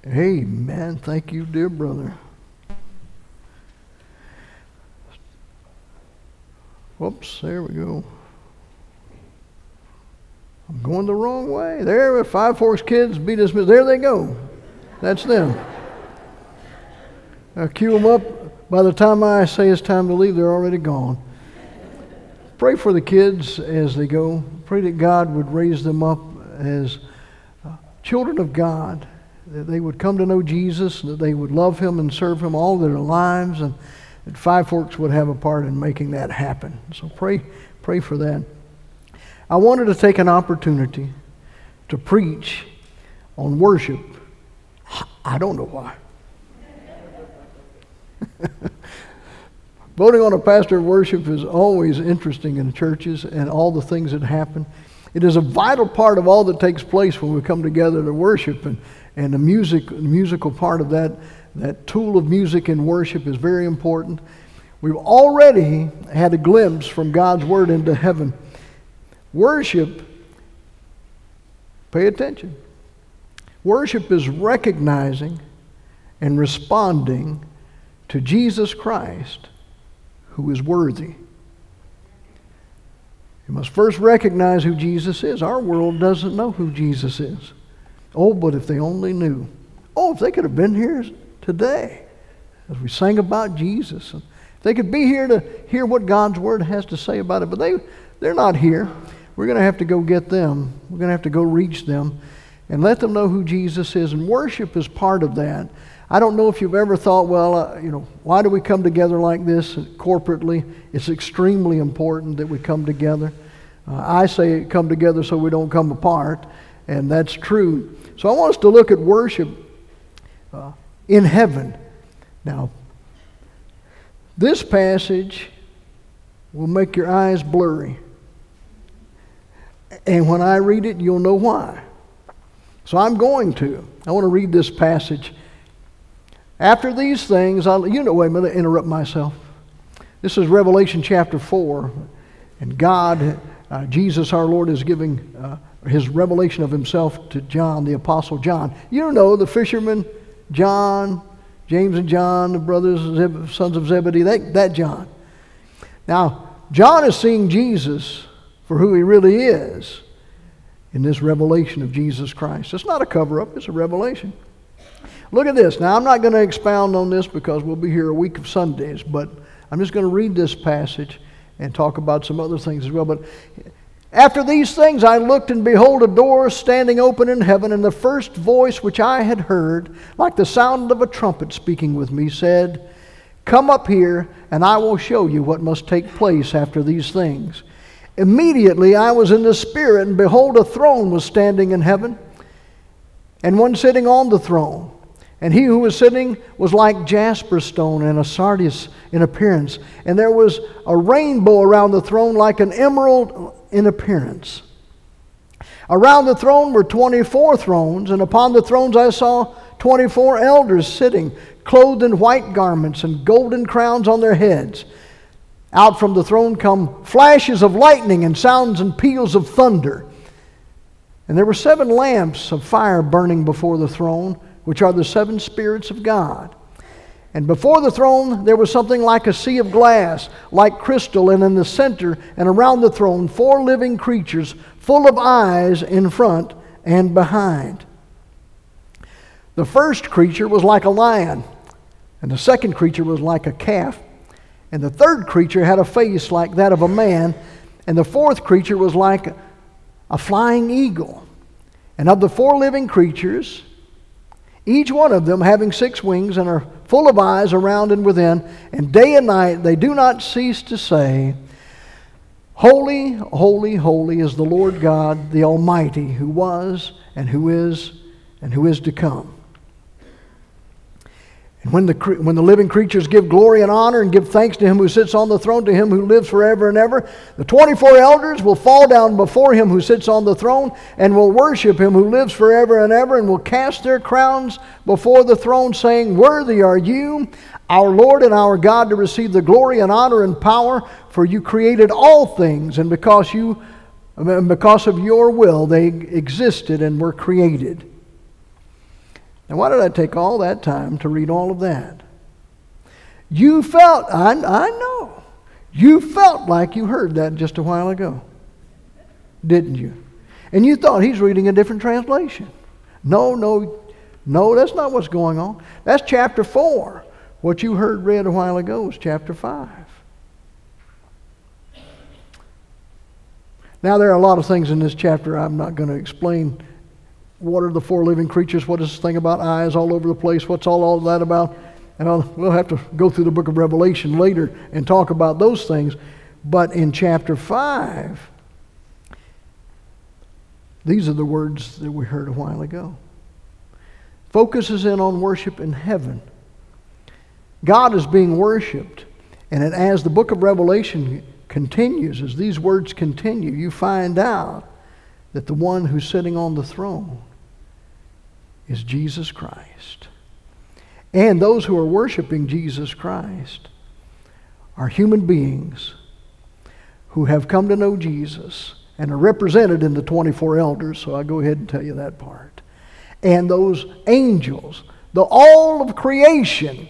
Amen. Thank you, dear brother. Whoops, there we go. I'm going the wrong way. There, Five Forks kids be dismissed. There they go. That's them. I cue them up. By the time I say it's time to leave, they're already gone. Pray for the kids as they go. Pray that God would raise them up as children of God, that they would come to know Jesus, that they would love Him and serve Him all their lives, and that Five Forks would have a part in making that happen. So pray for that. I wanted to take an opportunity to preach on worship. I don't know why. Voting on a pastor of worship is always interesting in churches and all the things that happen. It is a vital part of all that takes place when we come together to worship, and the musical part of that tool of music in worship is very important. We've already had a glimpse from God's Word into heaven. Worship, pay attention. Worship is recognizing and responding to Jesus Christ, who is worthy. You must first recognize who Jesus is. Our world doesn't know who Jesus is. Oh, but if they only knew. Oh, if they could have been here today as we sang about Jesus. If they could be here to hear what God's Word has to say about it. But they're not here. We're going to have to go get them. We're going to have to go reach them and let them know who Jesus is. And worship is part of that. I don't know if you've ever thought, well, why do we come together like this corporately? It's extremely important that we come together. I say come together so we don't come apart, and that's true. So I want us to look at worship in heaven. Now, this passage will make your eyes blurry. And when I read it, you'll know why. So I want to read this passage. After these things, wait a minute, interrupt myself. This is Revelation chapter 4, and God, Jesus our Lord, is giving His revelation of Himself to John, the Apostle John. You know, the fisherman, John, James and John, the brothers, sons of Zebedee, that John. Now, John is seeing Jesus for who He really is in this revelation of Jesus Christ. It's not a cover-up, it's a revelation. Look at this. Now, I'm not going to expound on this because we'll be here a week of Sundays, but I'm just going to read this passage and talk about some other things as well. But after these things I looked, and behold, a door standing open in heaven, and the first voice which I had heard, like the sound of a trumpet speaking with me, said, "Come up here, and I will show you what must take place after these things." Immediately I was in the Spirit, and behold, a throne was standing in heaven, and one sitting on the throne. And he who was sitting was like jasper stone and a sardius in appearance. And there was a rainbow around the throne like an emerald in appearance. Around the throne were 24 thrones, and upon the thrones I saw 24 elders sitting, clothed in white garments and golden crowns on their heads. Out from the throne come flashes of lightning and sounds and peals of thunder. And there were 7 lamps of fire burning before the throne, which are the 7 spirits of God. And before the throne there was something like a sea of glass, like crystal, and in the center and around the throne 4 living creatures, full of eyes in front and behind. The first creature was like a lion, and the second creature was like a calf, and the third creature had a face like that of a man, and the fourth creature was like a flying eagle. And of the 4 living creatures, each one of them having 6 wings, and are full of eyes around and within, and day and night they do not cease to say, "Holy, holy, holy is the Lord God, the Almighty, who was, and who is to come." And when the living creatures give glory and honor and give thanks to Him who sits on the throne, to Him who lives forever and ever, the 24 elders will fall down before Him who sits on the throne and will worship Him who lives forever and ever, and will cast their crowns before the throne, saying, "Worthy are you, our Lord and our God, to receive the glory and honor and power, for you created all things, and because of your will they existed and were created." Now, why did I take all that time to read all of that? You felt, I know, you felt like you heard that just a while ago, didn't you? And you thought he's reading a different translation. No, that's not what's going on. That's chapter 4. What you heard read a while ago was chapter 5. Now, there are a lot of things in this chapter I'm not going to explain. What are the 4 living creatures? What is this thing about eyes all over the place? What's all of that about? And we'll have to go through the book of Revelation later and talk about those things. But in chapter 5, these are the words that we heard a while ago. Focuses in on worship in heaven. God is being worshiped. And as the book of Revelation continues, as these words continue, you find out that the one who's sitting on the throne is Jesus Christ. And those who are worshiping Jesus Christ are human beings who have come to know Jesus and are represented in the 24 elders, so I'll go ahead and tell you that part. And those angels, all of creation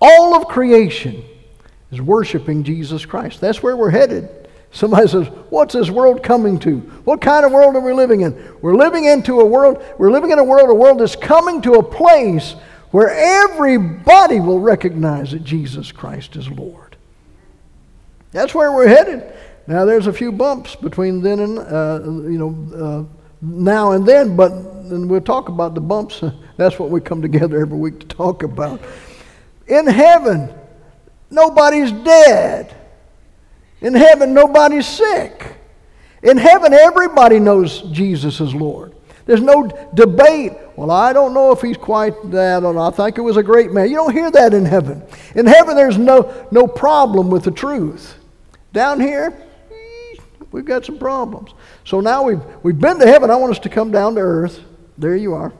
is worshiping Jesus Christ. That's where we're headed. Somebody says, what's this world coming to? What kind of world are we living in? We're living in a world that's coming to a place where everybody will recognize that Jesus Christ is Lord. That's where we're headed. Now, there's a few bumps between then and, now and then, but then we'll talk about the bumps. That's what we come together every week to talk about. In heaven, nobody's dead. In heaven, nobody's sick. In heaven, everybody knows Jesus is Lord. There's no debate. Well, I don't know if he's quite that, or I think it was a great man. You don't hear that in heaven. In heaven, there's no problem with the truth. Down here, we've got some problems. So now we've been to heaven. I want us to come down to earth. There you are.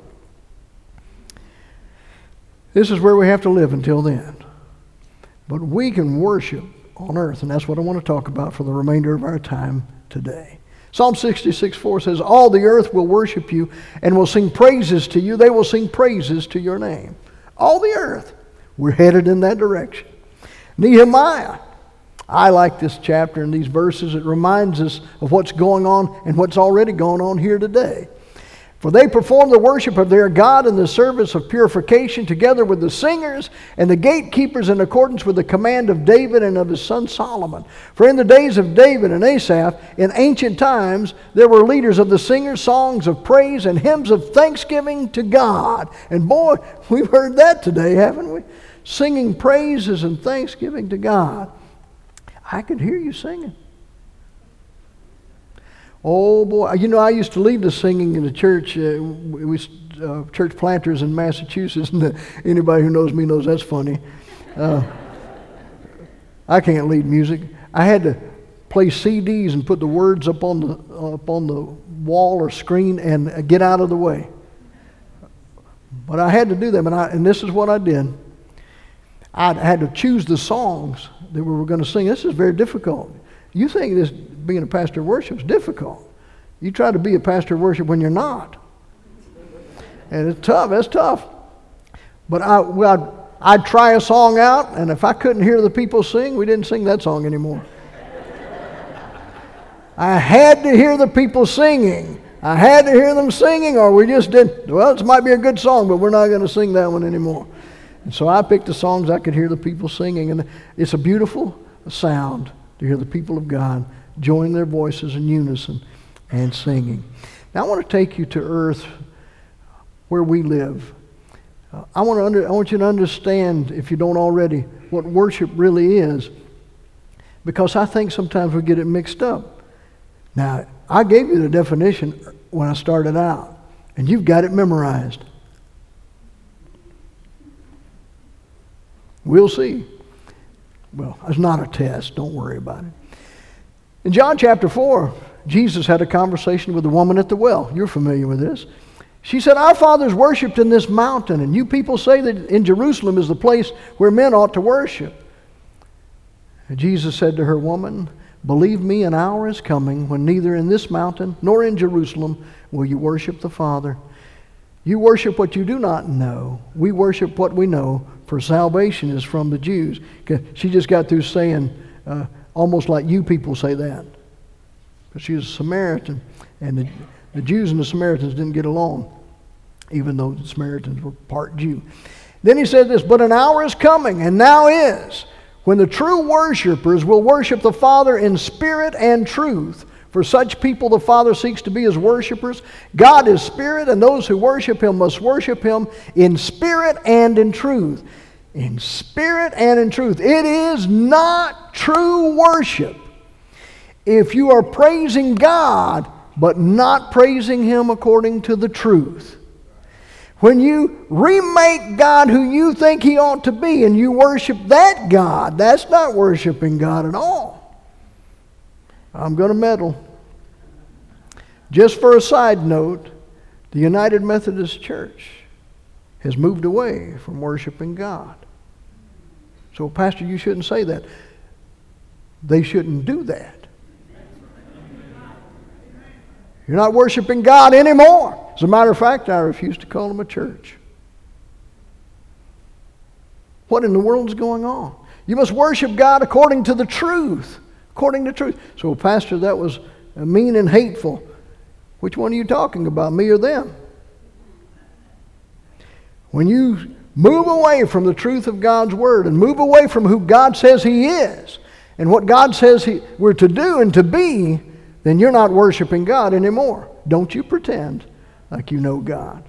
This is where we have to live until then. But we can worship on earth, and that's what I want to talk about for the remainder of our time today. Psalm 66:4 says, all the earth will worship you and will sing praises to you. They will sing praises to your name. All the earth. We're headed in that direction. Nehemiah. I like this chapter and these verses. It reminds us of what's going on and what's already going on here today. For they perform the worship of their God in the service of purification together with the singers and the gatekeepers in accordance with the command of David and of his son Solomon. For in the days of David and Asaph, in ancient times, there were leaders of the singers, songs of praise and hymns of thanksgiving to God. And boy, we've heard that today, haven't we? Singing praises and thanksgiving to God. I could hear you singing. Oh boy, I used to lead the singing in the church. We church planters in Massachusetts, and anybody who knows me knows that's funny. I can't lead music. I had to play CDs and put the words up on the wall or screen and get out of the way. But I had to do them, and this is what I did. I had to choose the songs that we were going to sing. This is very difficult. You think this being a pastor of worship is difficult. You try to be a pastor of worship when you're not. And it's tough. It's tough. But I'd try a song out, and if I couldn't hear the people sing, we didn't sing that song anymore. I had to hear the people singing. I had to hear them singing, or we just didn't. Well, this might be a good song, but we're not going to sing that one anymore. And so I picked the songs I could hear the people singing, and it's a beautiful sound to hear the people of God join their voices in unison and singing. Now I want to take you to earth where we live. I want you to understand, if you don't already, what worship really is, because I think sometimes we get it mixed up. Now, I gave you the definition when I started out, and you've got it memorized. We'll see. Well, it's not a test. Don't worry about it. In John chapter 4, Jesus had a conversation with the woman at the well. You're familiar with this. She said, our fathers worshipped in this mountain, and you people say that in Jerusalem is the place where men ought to worship. And Jesus said to her, woman, believe me, an hour is coming when neither in this mountain nor in Jerusalem will you worship the Father. You worship what you do not know. We worship what we know, for salvation is from the Jews. She just got through saying, almost like you people say that. Because she was a Samaritan, and the Jews and the Samaritans didn't get along, even though the Samaritans were part Jew. Then he said this, but an hour is coming, and now is, when the true worshipers will worship the Father in spirit and truth. For such people the Father seeks to be his worshipers. God is spirit, and those who worship him must worship him in spirit and in truth. In spirit and in truth. It is not true worship if you are praising God, but not praising him according to the truth. When you remake God who you think he ought to be, and you worship that God, that's not worshiping God at all. I'm going to meddle. Just for a side note, the United Methodist Church has moved away from worshiping God. So, Pastor, you shouldn't say that. They shouldn't do that. You're not worshiping God anymore. As a matter of fact, I refuse to call them a church. What in the world is going on? You must worship God according to the truth. According to truth. So, Pastor, that was mean and hateful. Which one are you talking about, me or them? When you move away from the truth of God's Word and move away from who God says he is and what God says we're to do and to be, then you're not worshiping God anymore. Don't you pretend like you know God.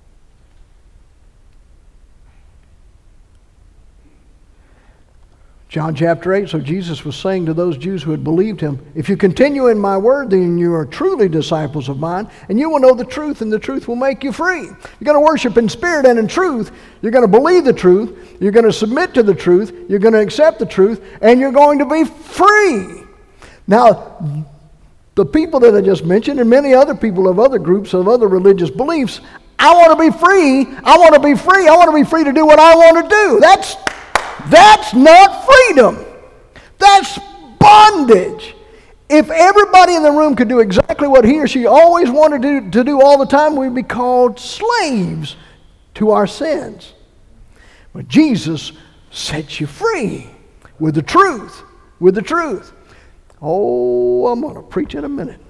John chapter 8, so Jesus was saying to those Jews who had believed him, if you continue in my word, then you are truly disciples of mine, and you will know the truth, and the truth will make you free. You're going to worship in spirit and in truth. You're going to believe the truth. You're going to submit to the truth. You're going to accept the truth, and you're going to be free. Now, the people that I just mentioned, and many other people of other groups, of other religious beliefs, I want to be free. I want to be free. I want to be free to do what I want to do. That's not freedom. That's bondage. If everybody in the room could do exactly what he or she always wanted to do all the time, we'd be called slaves to our sins. But Jesus sets you free with the truth. With the truth. Oh, I'm going to preach in a minute.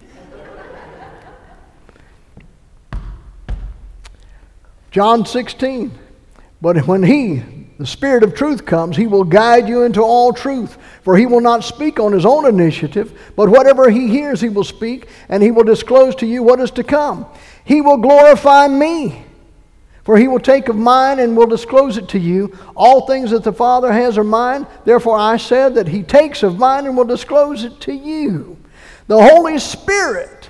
John 16. But when the Spirit of truth comes, he will guide you into all truth. For he will not speak on his own initiative, but whatever he hears he will speak, and he will disclose to you what is to come. He will glorify me, for he will take of mine and will disclose it to you. All things that the Father has are mine. Therefore I said that he takes of mine and will disclose it to you. The Holy Spirit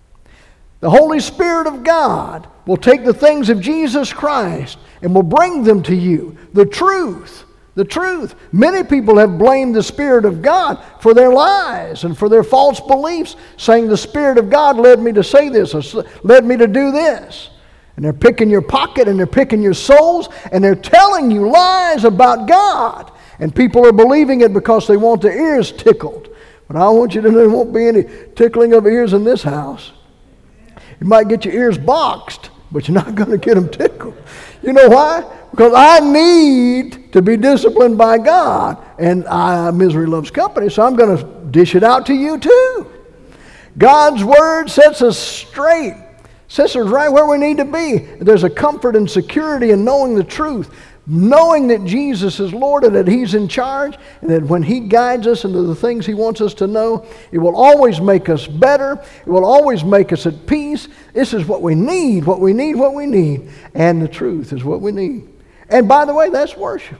of God will take the things of Jesus Christ and will bring them to you. The truth. The truth. Many people have blamed the Spirit of God for their lies and for their false beliefs, saying the Spirit of God led me to say this or led me to do this. And they're picking your pocket and they're picking your souls and they're telling you lies about God. And people are believing it because they want their ears tickled. But I want you to know there won't be any tickling of ears in this house. You might get your ears boxed, but you're not going to get them tickled. You know why? Because I need to be disciplined by God. And misery loves company, so I'm going to dish it out to you too. God's Word sets us straight. Sets us right where we need to be. There's a comfort and security in knowing the truth. Knowing that Jesus is Lord and that he's in charge. And that when he guides us into the things he wants us to know, it will always make us better. It will always make us at peace. This is what we need, what we need, what we need. And the truth is what we need. And by the way, that's worship.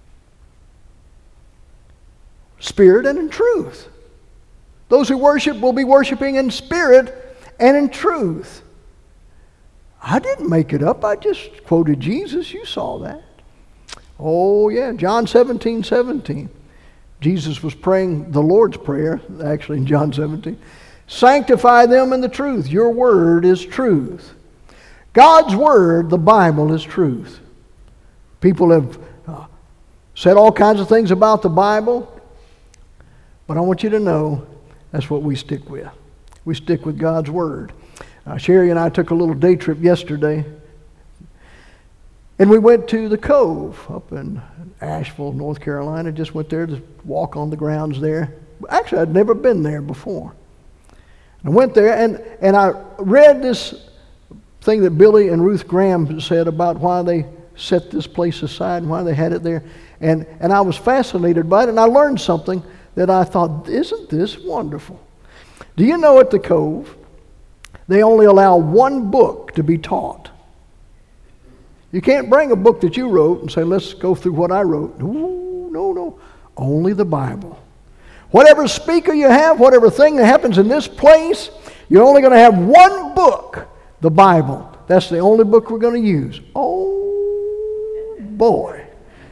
Spirit and in truth. Those who worship will be worshiping in spirit and in truth. I didn't make it up. I just quoted Jesus. You saw that. Oh, yeah. John 17:17. Jesus was praying the Lord's Prayer, actually in John 17. Sanctify them in the truth. Your word is truth. God's word, the Bible, is truth. People have said all kinds of things about the Bible, but I want you to know that's what we stick with. We stick with God's word. Sherry and I took a little day trip yesterday. And we went to the Cove up in Asheville, North Carolina. Just went there to walk on the grounds there. Actually, I'd never been there before. I went there and I read this thing that Billy and Ruth Graham said about why they set this place aside and why they had it there. And I was fascinated by it, and I learned something that I thought, isn't this wonderful? Do you know at the Cove, they only allow one book to be taught. You can't bring a book that you wrote and say, let's go through what I wrote. No. Only the Bible. Whatever speaker you have, whatever thing that happens in this place, you're only going to have one book, the Bible. That's the only book we're going to use. Oh, boy.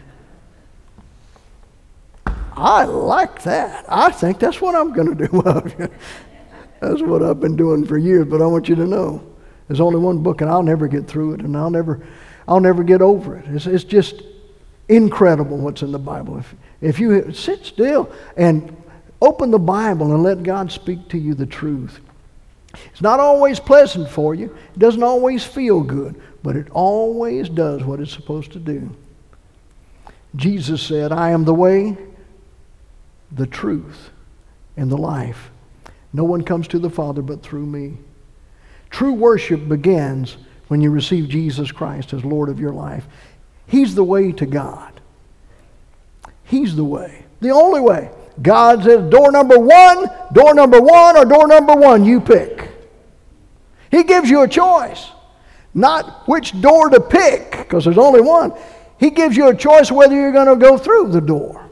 I like that. I think that's what I'm going to do. That's what I've been doing for years, but I want you to know there's only one book, and I'll never get through it, and I'll never get over it. It's just incredible what's in the Bible. If you sit still and open the Bible and let God speak to you the truth. It's not always pleasant for you. It doesn't always feel good, but it always does what it's supposed to do. Jesus said, I am the way, the truth, and the life. No one comes to the Father but through me. True worship begins when you receive Jesus Christ as Lord of your life. He's the way to God. He's the way. The only way. God says door number one, or door number one, you pick. He gives you a choice. Not which door to pick, because there's only one. He gives you a choice whether you're going to go through the door.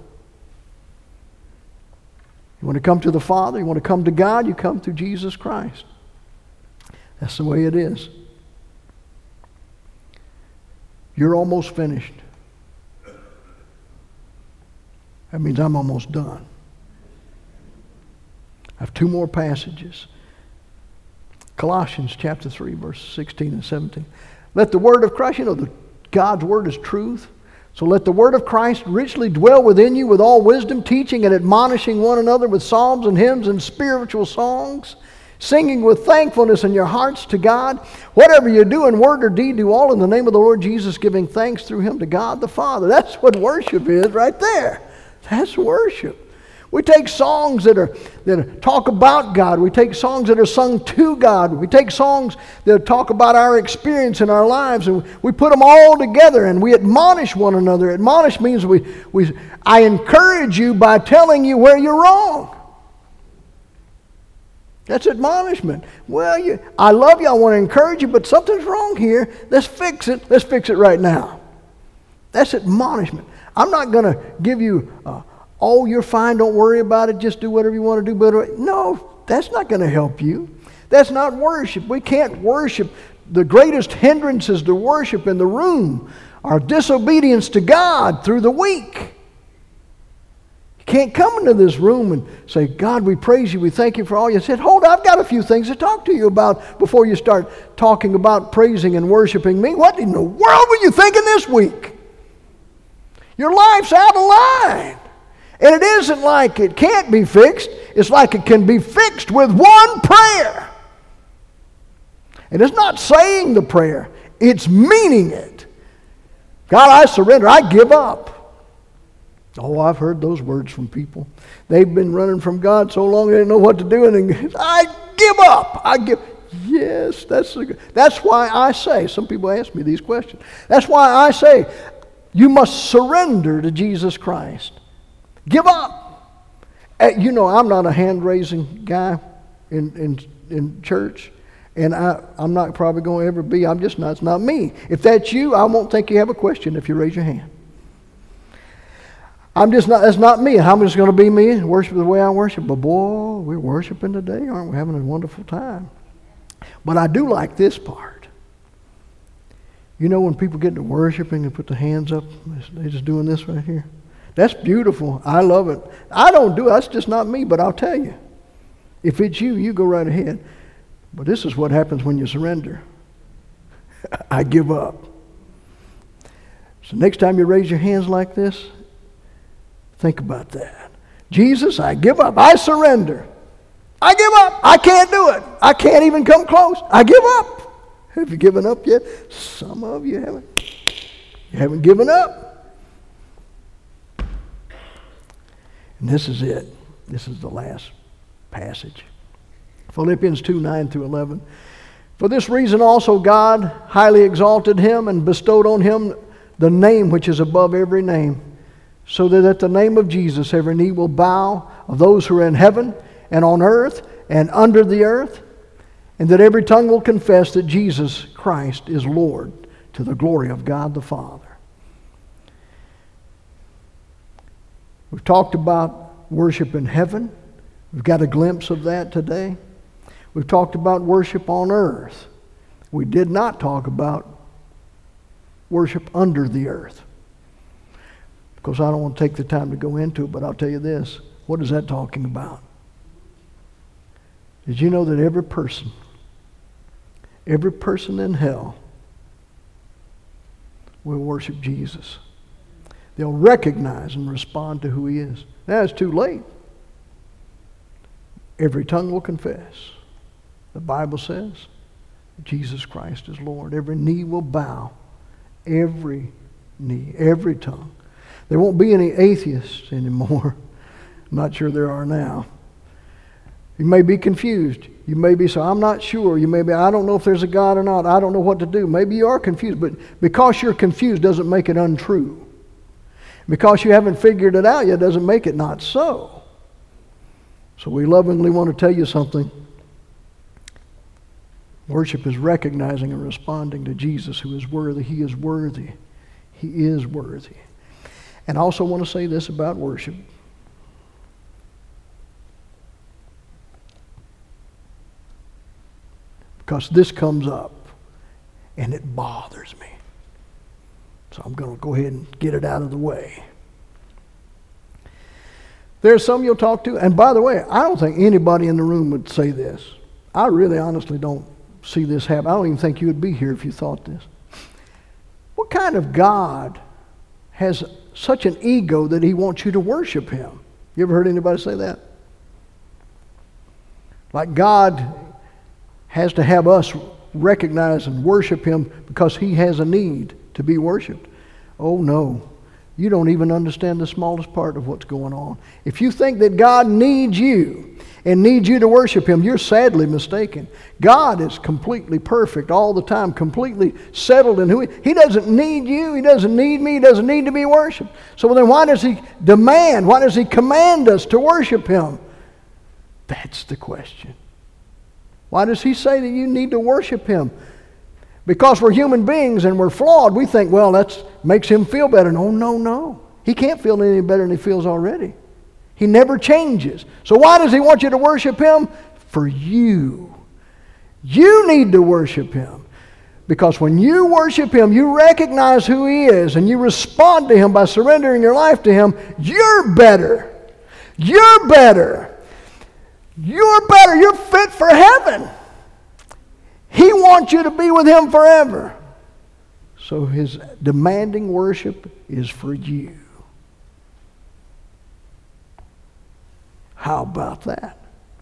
You want to come to the Father, you want to come to God, you come through Jesus Christ. That's the way it is. You're almost finished. That means I'm almost done. I have two more passages. Colossians chapter 3, verses 16 and 17. Let the word of Christ, God's word is truth. So let the word of Christ richly dwell within you with all wisdom, teaching and admonishing one another with psalms and hymns and spiritual songs, singing with thankfulness in your hearts to God. Whatever you do in word or deed, do all in the name of the Lord Jesus, giving thanks through him to God the Father. That's what worship is right there. That's worship. We take songs that talk about God. We take songs that are sung to God. We take songs that talk about our experience in our lives, and we put them all together and we admonish one another. Admonish means I encourage you by telling you where you're wrong. That's admonishment. Well, I love you, I want to encourage you, but something's wrong here. Let's fix it. Let's fix it right now. That's admonishment. I'm not going to give you, you're fine, don't worry about it, just do whatever you want to do. But no, that's not going to help you. That's not worship. We can't worship. The greatest hindrances to worship in the room are disobedience to God through the week. You can't come into this room and say, God, we praise you, we thank you for all you said. Hold on, I've got a few things to talk to you about before you start talking about praising and worshiping me. What in the world were you thinking this week? Your life's out of line. And it isn't like it can't be fixed. It's like it can be fixed with one prayer. And it's not saying the prayer. It's meaning it. God, I surrender. I give up. Oh, I've heard those words from people. They've been running from God so long they didn't know what to do. And I give up. Yes, that's why I say, some people ask me these questions. That's why I say, you must surrender to Jesus Christ. Give up. I'm not a hand-raising guy in church, and I'm not probably going to ever be. I'm just not. It's not me. If that's you, I won't think you have a question if you raise your hand. I'm just not. That's not me. I'm just going to be me and worship the way I worship. But boy, we're worshiping today, aren't we? Having a wonderful time. But I do like this part. When people get to worshiping and put the hands up, they're just doing this right here. That's beautiful. I love it. I don't do it. That's just not me, but I'll tell you. If it's you, you go right ahead. But this is what happens when you surrender. I give up. So next time you raise your hands like this, think about that. Jesus, I give up. I surrender. I give up. I can't do it. I can't even come close. I give up. Have you given up yet? Some of you haven't. You haven't given up. And this is it. This is the last passage. Philippians 2:9-11. For this reason also God highly exalted him and bestowed on him the name which is above every name, so that at the name of Jesus every knee will bow, of those who are in heaven and on earth and under the earth, and that every tongue will confess that Jesus Christ is Lord, to the glory of God the Father. We've talked about worship in heaven. We've got a glimpse of that today. We've talked about worship on earth. We did not talk about worship under the earth, because I don't want to take the time to go into it, but I'll tell you this. What is that talking about? Did you know that every person in hell will worship Jesus? They'll recognize and respond to who he is. Now it's too late. Every tongue will confess. The Bible says Jesus Christ is Lord. Every knee will bow. Every knee, every tongue. There won't be any atheists anymore. I'm not sure there are now. You may be confused. You may be so, I'm not sure. You may be, I don't know if there's a God or not. I don't know what to do. Maybe you are confused, but because you're confused doesn't make it untrue. Because you haven't figured it out yet doesn't make it not so. So we lovingly want to tell you something. Worship is recognizing and responding to Jesus, who is worthy. He is worthy. He is worthy. And I also want to say this about worship. Because this comes up and it bothers me. So I'm going to go ahead and get it out of the way. There's some you'll talk to, and by the way, I don't think anybody in the room would say this. I really honestly don't see this happen. I don't even think you would be here if you thought this. What kind of God has such an ego that he wants you to worship him? You ever heard anybody say that? Like God has to have us recognize and worship him because he has a need to be worshiped. Oh no. You don't even understand the smallest part of what's going on. If you think that God needs you and needs you to worship him, you're sadly mistaken. God is completely perfect all the time, completely settled in who he doesn't need you, he doesn't need me, he doesn't need to be worshiped. So then why does he demand, why does he command us to worship him? That's the question. Why does he say that you need to worship him? Because we're human beings and we're flawed, we think, well, that makes him feel better. No. He can't feel any better than he feels already. He never changes. So why does he want you to worship him? For you. You need to worship him. Because when you worship him, you recognize who he is and you respond to him by surrendering your life to him. You're better. You're better. You're better. You're fit for heaven. He wants you to be with him forever. So his demanding worship is for you. How about that?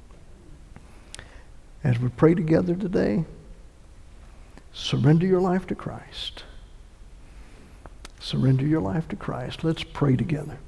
As we pray together today, surrender your life to Christ. Surrender your life to Christ. Let's pray together.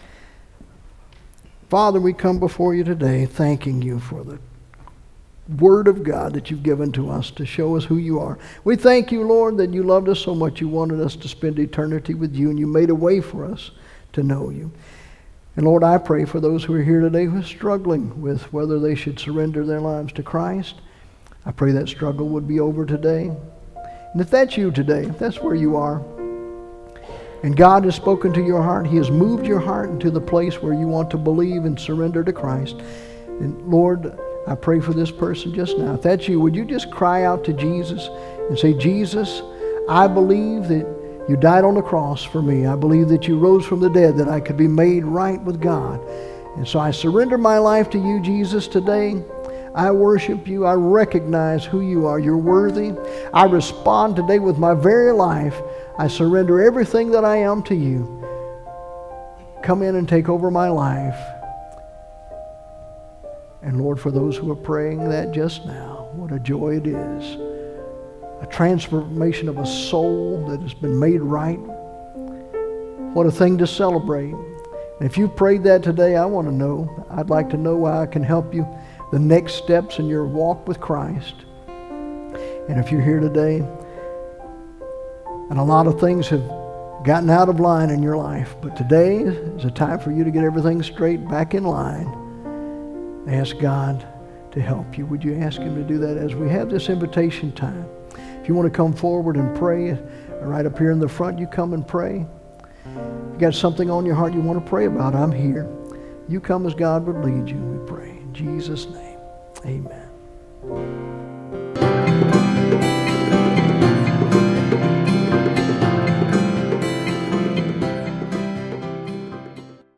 Father, we come before you today thanking you for the Word of God that you've given to us to show us who you are. We thank you, Lord, that you loved us so much you wanted us to spend eternity with you, and you made a way for us to know you. And Lord, I pray for those who are here today who are struggling with whether they should surrender their lives to Christ. I pray that struggle would be over today. And if that's you today, if that's where you are, and God has spoken to your heart, he has moved your heart into the place where you want to believe and surrender to Christ. And Lord, I pray for this person just now. If that's you, would you just cry out to Jesus and say, Jesus, I believe that you died on the cross for me. I believe that you rose from the dead, that I could be made right with God. And so I surrender my life to you, Jesus, today. I worship you. I recognize who you are. You're worthy. I respond today with my very life. I surrender everything that I am to you. Come in and take over my life. And Lord, for those who are praying that just now, what a joy it is. A transformation of a soul that has been made right. What a thing to celebrate. And if you prayed that today, I want to know. I'd like to know how I can help you the next steps in your walk with Christ. And if you're here today and a lot of things have gotten out of line in your life, but today is a time for you to get everything straight back in line. Ask God to help you. Would you ask Him to do that as we have this invitation time? If you want to come forward and pray, right up here in the front, you come and pray. If you got something on your heart you want to pray about, I'm here. You come as God would lead you, we pray. In Jesus' name, amen.